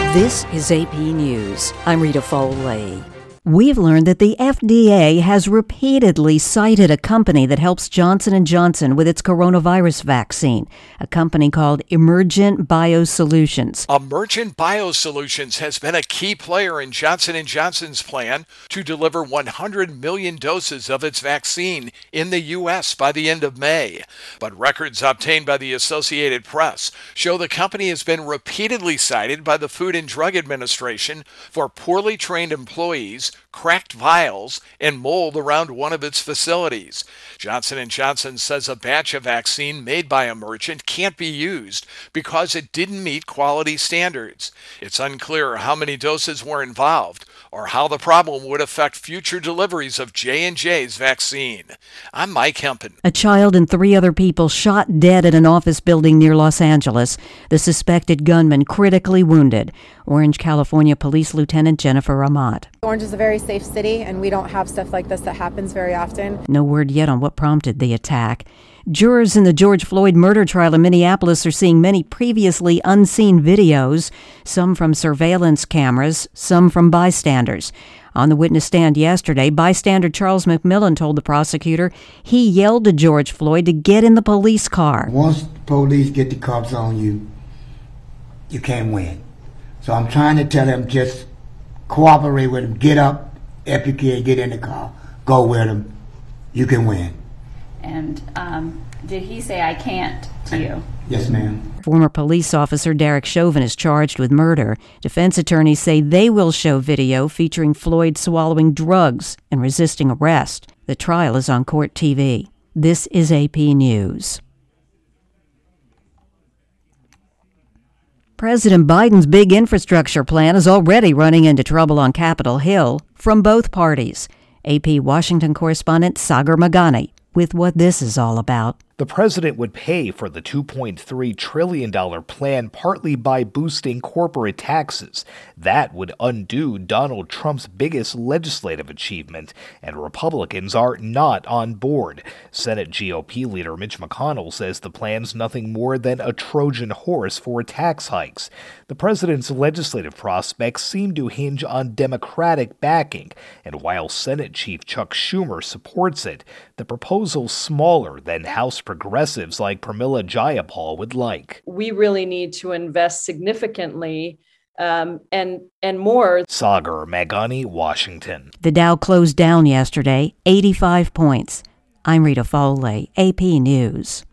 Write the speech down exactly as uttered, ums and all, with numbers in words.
This is A P News. I'm Rita Foley. We've learned that the F D A has repeatedly cited a company that helps Johnson and Johnson with its coronavirus vaccine, a company called Emergent Biosolutions. Emergent Biosolutions has been a key player in Johnson and Johnson's plan to deliver one hundred million doses of its vaccine in the U S by the end of May. But records obtained by the Associated Press show the company has been repeatedly cited by the Food and Drug Administration for poorly trained employees, cracked vials, and mold around one of its facilities. Johnson and Johnson says a batch of vaccine made by Emergent can't be used because it didn't meet quality standards. It's unclear how many doses were involved or how the problem would affect future deliveries of J and J's vaccine. I'm Mike Hempen. A child and three other people shot dead at an office building near Los Angeles. The suspected gunman critically wounded. Orange, California Police Lieutenant Jennifer Amat. Orange is a very safe city, and we don't have stuff like this that happens very often. No word yet on what prompted the attack. Jurors in the George Floyd murder trial in Minneapolis are seeing many previously unseen videos, some from surveillance cameras, some from bystanders. On the witness stand yesterday, bystander Charles McMillan told the prosecutor he yelled to George Floyd to get in the police car. Once the police get the cops on you, you can't win. So I'm trying to tell them, just cooperate with them. Get up, if you can, get in the car. Go with them. You can win. And um, did he say I can't to you? Yes, ma'am. Former police officer Derek Chauvin is charged with murder. Defense attorneys say they will show video featuring Floyd swallowing drugs and resisting arrest. The trial is on Court T V. This is A P News. President Biden's big infrastructure plan is already running into trouble on Capitol Hill from both parties. A P Washington correspondent Sagar Meghani with what this is all about. The president would pay for the two point three trillion dollars plan partly by boosting corporate taxes. That would undo Donald Trump's biggest legislative achievement, and Republicans are not on board. Senate G O P leader Mitch McConnell says the plan's nothing more than a Trojan horse for tax hikes. The president's legislative prospects seem to hinge on Democratic backing, and while Senate Chief Chuck Schumer supports it, the proposal's smaller than House progressives like Pramila Jayapal would like. We really need to invest significantly um, and and more. Sagar Meghani, Washington. The Dow closed down yesterday, eighty-five points. I'm Rita Foley, A P News.